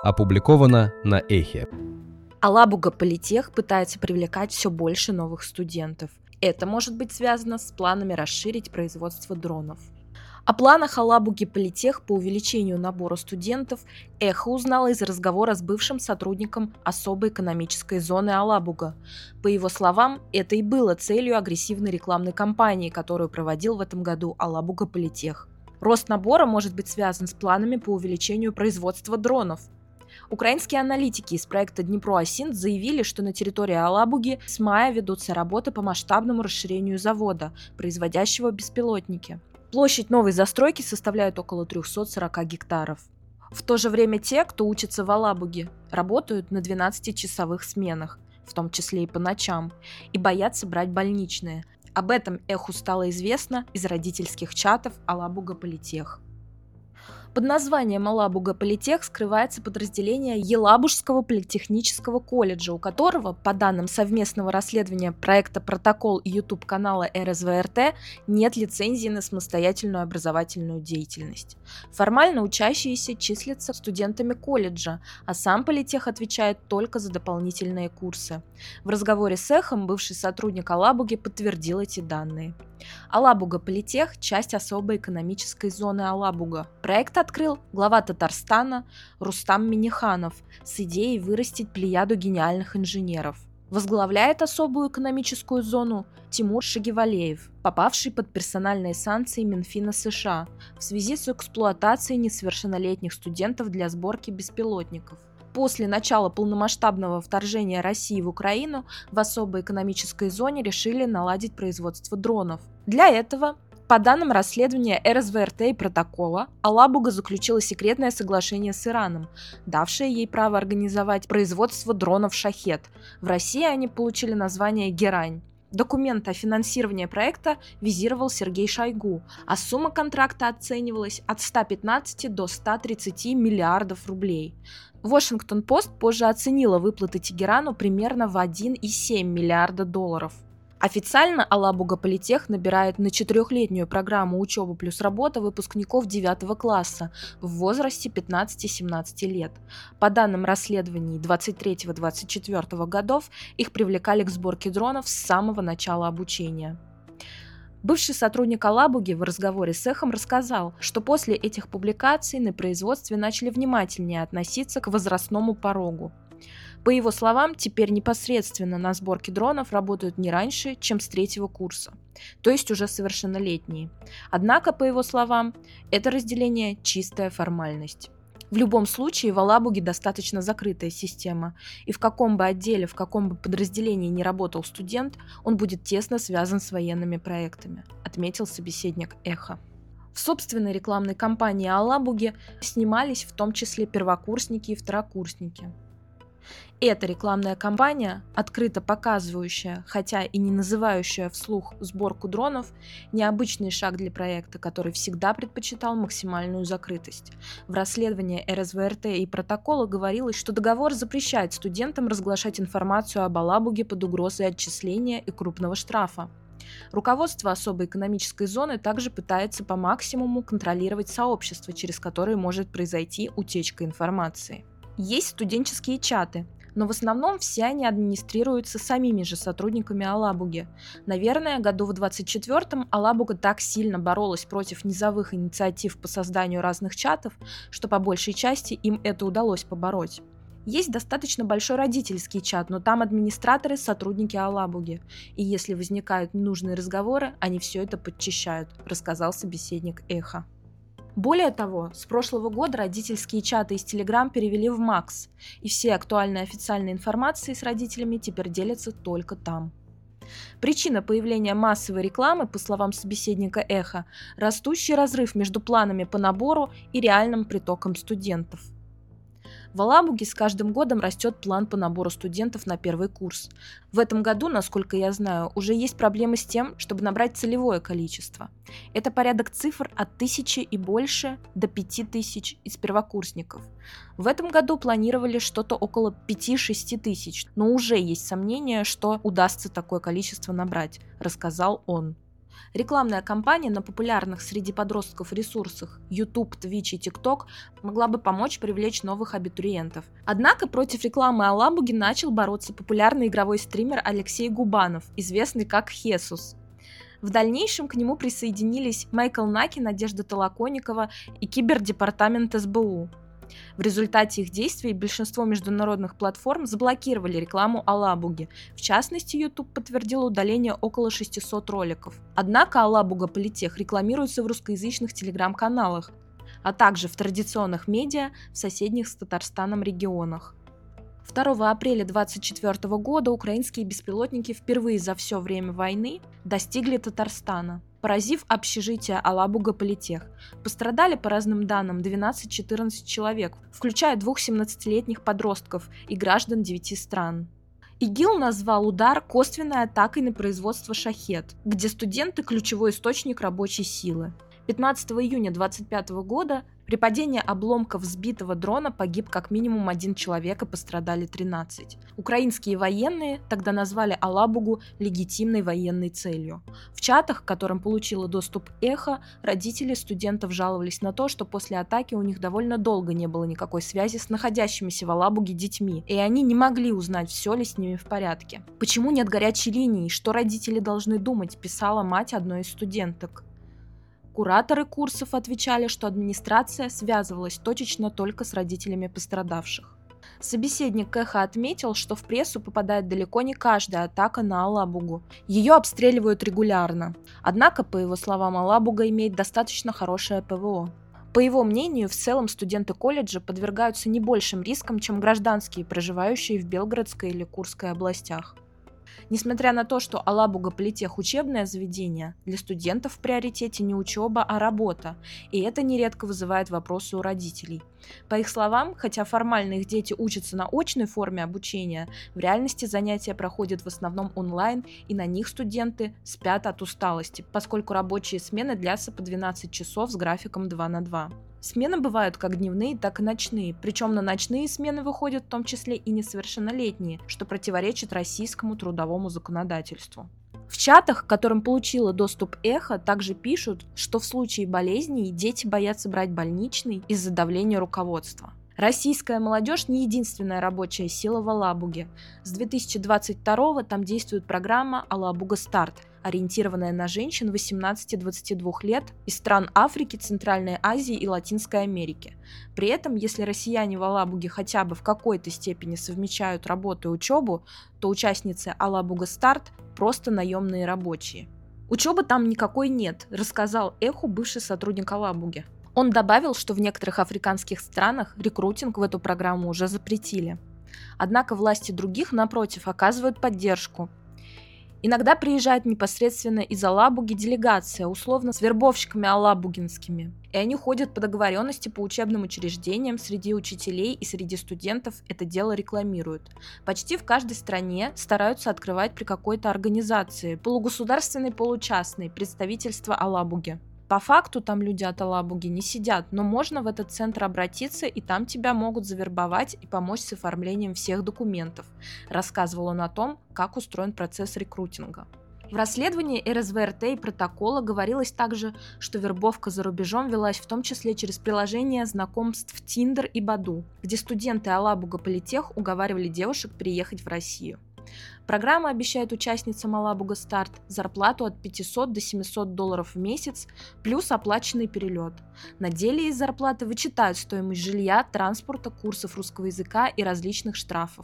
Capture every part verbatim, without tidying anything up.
Опубликовано на Эхе. Алабуга Политех пытается привлекать все больше новых студентов. Это может быть связано с планами расширить производство дронов. О планах Алабуги Политех по увеличению набора студентов Эхо узнала из разговора с бывшим сотрудником особой экономической зоны Алабуга. По его словам, это и было целью агрессивной рекламной кампании, которую проводил в этом году Алабуга Политех. Рост набора может быть связан с планами по увеличению производства дронов. Украинские аналитики из проекта Днепроосинт заявили, что на территории Алабуги с мая ведутся работы по масштабному расширению завода, производящего беспилотники. Площадь новой застройки составляет около триста сорок гектаров. В то же время те, кто учится в Алабуге, работают на двенадцатичасовых сменах, в том числе и по ночам, и боятся брать больничные. Об этом Эху стало известно из родительских чатов Алабуга Политех. Под названием Алабуга Политех скрывается подразделение Елабужского политехнического колледжа, у которого, по данным совместного расследования проекта «Протокол» и YouTube-канала эр эс вэ эр тэ, нет лицензии на самостоятельную образовательную деятельность. Формально учащиеся числятся студентами колледжа, а сам Политех отвечает только за дополнительные курсы. В разговоре с Эхом бывший сотрудник Алабуги подтвердил эти данные. Алабуга Политех – часть особой экономической зоны Алабуга. Проект открыл глава Татарстана Рустам Минниханов с идеей вырастить плеяду гениальных инженеров. Возглавляет особую экономическую зону Тимур Шагивалеев, попавший под персональные санкции Минфина США в связи с эксплуатацией несовершеннолетних студентов для сборки беспилотников. После начала полномасштабного вторжения России в Украину в особой экономической зоне решили наладить производство дронов. Для этого, по данным расследования эр эс вэ эр тэ и Протокола, Алабуга заключила секретное соглашение с Ираном, давшее ей право организовать производство дронов «Шахед». В России они получили название «Герань». Документ о финансировании проекта визировал Сергей Шойгу, а сумма контракта оценивалась от ста пятнадцати до ста тридцати миллиардов рублей. Washington-Post позже оценила выплаты Тегерану примерно в один и семь миллиарда долларов. Официально Алабуга Политех набирает на четырехлетнюю программу учебы плюс работа выпускников девятого класса в возрасте пятнадцати-семнадцати лет. По данным расследований двадцать третьего - двадцать четвёртого годов, их привлекали к сборке дронов с самого начала обучения. Бывший сотрудник Алабуги в разговоре с Эхом рассказал, что после этих публикаций на производстве начали внимательнее относиться к возрастному порогу. По его словам, теперь непосредственно на сборке дронов работают не раньше, чем с третьего курса, то есть уже совершеннолетние. Однако, по его словам, это разделение – чистая формальность. В любом случае, в Алабуге достаточно закрытая система, и в каком бы отделе, в каком бы подразделении ни работал студент, он будет тесно связан с военными проектами, отметил собеседник Эхо. В собственной рекламной кампании Алабуги снимались в том числе первокурсники и второкурсники. Эта рекламная кампания, открыто показывающая, хотя и не называющая вслух сборку дронов, необычный шаг для проекта, который всегда предпочитал максимальную закрытость. В расследовании эр эс вэ эр тэ и Протокола говорилось, что договор запрещает студентам разглашать информацию об Алабуге под угрозой отчисления и крупного штрафа. Руководство особой экономической зоны также пытается по максимуму контролировать сообщество, через которое может произойти утечка информации. Есть студенческие чаты, но в основном все они администрируются самими же сотрудниками Алабуги. Наверное, году в двадцать четвёртом Алабуга так сильно боролась против низовых инициатив по созданию разных чатов, что по большей части им это удалось побороть. Есть достаточно большой родительский чат, но там администраторы – сотрудники Алабуги, и если возникают ненужные разговоры, они все это подчищают, рассказал собеседник Эхо. Более того, с прошлого года родительские чаты из Telegram перевели в Макс, и все актуальные официальные информации с родителями теперь делятся только там. Причина появления массовой рекламы, по словам собеседника Эхо, растущий разрыв между планами по набору и реальным притоком студентов. В Алабуге с каждым годом растет план по набору студентов на первый курс. В этом году, насколько я знаю, уже есть проблемы с тем, чтобы набрать целевое количество. Это порядок цифр от тысячи и больше до пяти тысяч из первокурсников. В этом году планировали что-то около пяти-шести тысяч, но уже есть сомнения, что удастся такое количество набрать, рассказал он. Рекламная кампания на популярных среди подростков ресурсах YouTube, Twitch и TikTok могла бы помочь привлечь новых абитуриентов. Однако против рекламы Алабуги начал бороться популярный игровой стример Алексей Губанов, известный как Хесус. В дальнейшем к нему присоединились Майкл Наки, Надежда Толоконникова и кибердепартамент эс бэ у. В результате их действий большинство международных платформ заблокировали рекламу Алабуги. В частности, YouTube подтвердил удаление около шестисот роликов. Однако Алабуга Политех рекламируется в русскоязычных телеграм-каналах, а также в традиционных медиа в соседних с Татарстаном регионах. второго апреля две тысячи двадцать четвёртого года украинские беспилотники впервые за все время войны достигли Татарстана, поразив общежитие Алабуга Политех. Пострадали, по разным данным, двенадцать-четырнадцать человек, включая двух семнадцатилетних подростков и граждан девяти стран. ИГИЛ назвал удар косвенной атакой на производство «Шахед», где студенты – ключевой источник рабочей силы. пятнадцатого июня две тысячи двадцать пятого года при падении обломков сбитого дрона погиб как минимум один человек и пострадали тринадцать. Украинские военные тогда назвали Алабугу легитимной военной целью. В чатах, к которым получила доступ Эхо, родители студентов жаловались на то, что после атаки у них довольно долго не было никакой связи с находящимися в Алабуге детьми, и они не могли узнать, все ли с ними в порядке. «Почему нет горячей линии? Что родители должны думать?» – писала мать одной из студенток. Кураторы курсов отвечали, что администрация связывалась точечно только с родителями пострадавших. Собеседник Эхо отметил, что в прессу попадает далеко не каждая атака на Алабугу. Ее обстреливают регулярно. Однако, по его словам, Алабуга имеет достаточно хорошее пэ вэ о. По его мнению, в целом студенты колледжа подвергаются не большим рискам, чем гражданские, проживающие в Белгородской или Курской областях. Несмотря на то, что Алабуга Политех учебное заведение, для студентов в приоритете не учеба, а работа, и это нередко вызывает вопросы у родителей. По их словам, хотя формально их дети учатся на очной форме обучения, в реальности занятия проходят в основном онлайн, и на них студенты спят от усталости, поскольку рабочие смены длятся по двенадцать часов с графиком два на два. Смены бывают как дневные, так и ночные, причем на ночные смены выходят в том числе и несовершеннолетние, что противоречит российскому трудовому законодательству. В чатах, к которым получила доступ Эхо, также пишут, что в случае болезней дети боятся брать больничный из-за давления руководства. Российская молодежь не единственная рабочая сила в Алабуге. С две тысячи двадцать второго там действует программа «Алабуга Старт», ориентированная на женщин восемнадцати-двадцати двух лет из стран Африки, Центральной Азии и Латинской Америки. При этом, если россияне в Алабуге хотя бы в какой-то степени совмещают работу и учебу, то участницы «Алабуга Старт» просто наемные рабочие. «Учебы там никакой нет», рассказал Эху бывший сотрудник Алабуги. Он добавил, что в некоторых африканских странах рекрутинг в эту программу уже запретили. Однако власти других, напротив, оказывают поддержку. Иногда приезжает непосредственно из Алабуги делегация, условно с вербовщиками алабугинскими, и они ходят по договоренности по учебным учреждениям, среди учителей и среди студентов это дело рекламируют. Почти в каждой стране стараются открывать при какой-то организации, полугосударственной, получастной, представительство Алабуги. По факту там люди от Алабуги не сидят, но можно в этот центр обратиться, и там тебя могут завербовать и помочь с оформлением всех документов. Рассказывал он о том, как устроен процесс рекрутинга. В расследовании эр эс вэ эр тэ и протокола говорилось также, что вербовка за рубежом велась в том числе через приложения знакомств Tinder и Badoo, где студенты Алабуга Политех уговаривали девушек переехать в Россию. Программа обещает участницам Алабуга Старт зарплату от пятисот до семисот долларов в месяц, плюс оплаченный перелет. На деле из зарплаты вычитают стоимость жилья, транспорта, курсов русского языка и различных штрафов.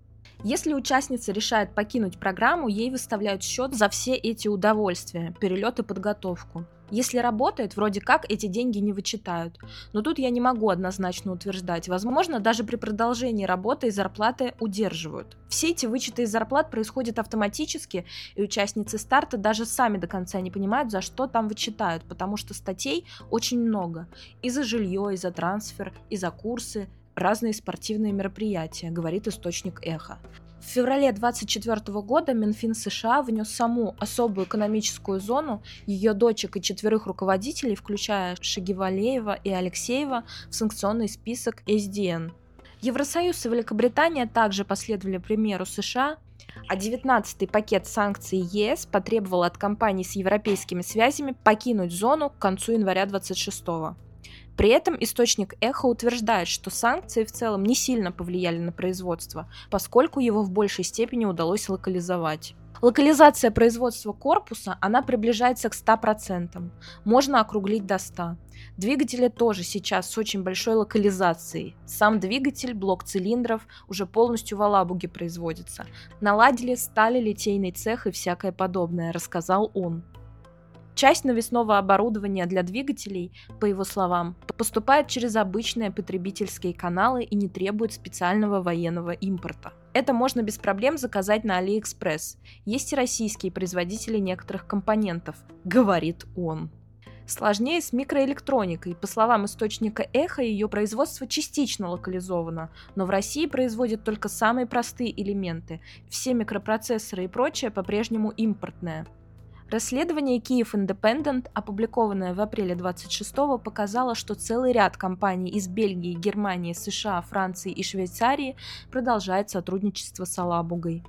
Если участница решает покинуть программу, ей выставляют счет за все эти удовольствия, перелет и подготовку. Если работает, вроде как эти деньги не вычитают. Но тут я не могу однозначно утверждать. Возможно, даже при продолжении работы и зарплаты удерживают. Все эти вычеты из зарплат происходят автоматически, и участницы старта даже сами до конца не понимают, за что там вычитают, потому что статей очень много. И за жилье, и за трансфер, и за курсы, разные спортивные мероприятия, говорит источник Эхо. В феврале две тысячи двадцать четвёртого года Минфин США внес саму особую экономическую зону, ее дочек и четверых руководителей, включая Шагивалеева и Алексеева, в санкционный список эс ди эн. Евросоюз и Великобритания также последовали примеру США. А девятнадцатый пакет санкций ЕС потребовал от компаний с европейскими связями покинуть зону к концу января двадцать шестого. При этом источник Эхо утверждает, что санкции в целом не сильно повлияли на производство, поскольку его в большей степени удалось локализовать. Локализация производства корпуса, она приближается к ста процентам, можно округлить до ста. Двигатели тоже сейчас с очень большой локализацией. Сам двигатель, блок цилиндров уже полностью в Алабуге производится. Наладили стали, литейный цех и всякое подобное, рассказал он. Часть навесного оборудования для двигателей, по его словам, поступает через обычные потребительские каналы и не требует специального военного импорта. Это можно без проблем заказать на AliExpress. Есть и российские производители некоторых компонентов, говорит он. Сложнее с микроэлектроникой. По словам источника Эхо, ее производство частично локализовано, но в России производят только самые простые элементы. Все микропроцессоры и прочее по-прежнему импортное. Расследование Kyiv Independent, опубликованное в апреле двадцать шестого, показало, что целый ряд компаний из Бельгии, Германии, США, Франции и Швейцарии продолжает сотрудничество с Алабугой.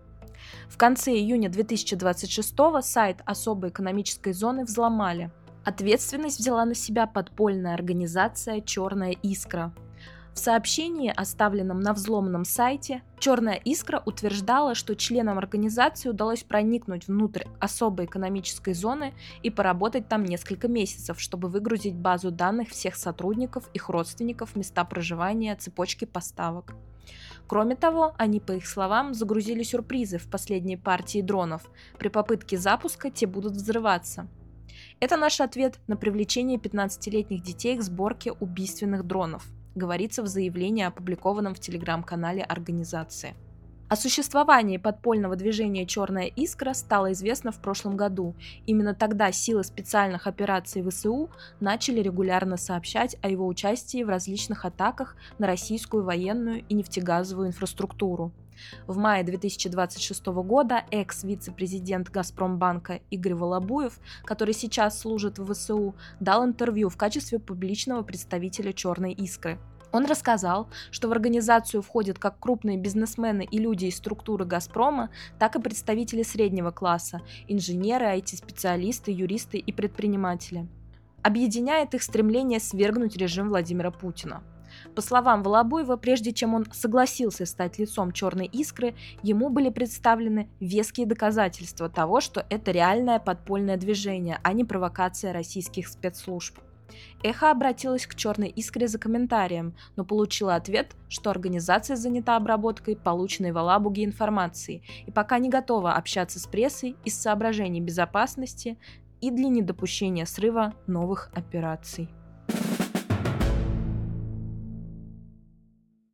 В конце июня две тысячи двадцать шестого сайт особой экономической зоны взломали. Ответственность взяла на себя подпольная организация «Черная искра». В сообщении, оставленном на взломанном сайте, «Черная искра» утверждала, что членам организации удалось проникнуть внутрь особой экономической зоны и поработать там несколько месяцев, чтобы выгрузить базу данных всех сотрудников, их родственников, места проживания, цепочки поставок. Кроме того, они, по их словам, загрузили сюрпризы в последней партии дронов. При попытке запуска те будут взрываться. Это наш ответ на привлечение пятнадцатилетних детей к сборке убийственных дронов, говорится в заявлении, опубликованном в телеграм-канале организации. О существовании подпольного движения «Черная искра» стало известно в прошлом году. Именно тогда силы специальных операций ВСУ начали регулярно сообщать о его участии в различных атаках на российскую военную и нефтегазовую инфраструктуру. В мае две тысячи двадцать шестого года экс-вице-президент Газпромбанка Игорь Волобуев, который сейчас служит в ВСУ, дал интервью в качестве публичного представителя «Черной искры». Он рассказал, что в организацию входят как крупные бизнесмены и люди из структуры «Газпрома», так и представители среднего класса, инженеры, ай ти-специалисты, юристы и предприниматели. Объединяет их стремление свергнуть режим Владимира Путина. По словам Волобуева, прежде чем он согласился стать лицом «Черной искры», ему были представлены веские доказательства того, что это реальное подпольное движение, а не провокация российских спецслужб. Эхо обратилось к «Черной искре» за комментарием, но получила ответ, что организация занята обработкой полученной в Алабуге информации и пока не готова общаться с прессой из соображений безопасности и для недопущения срыва новых операций.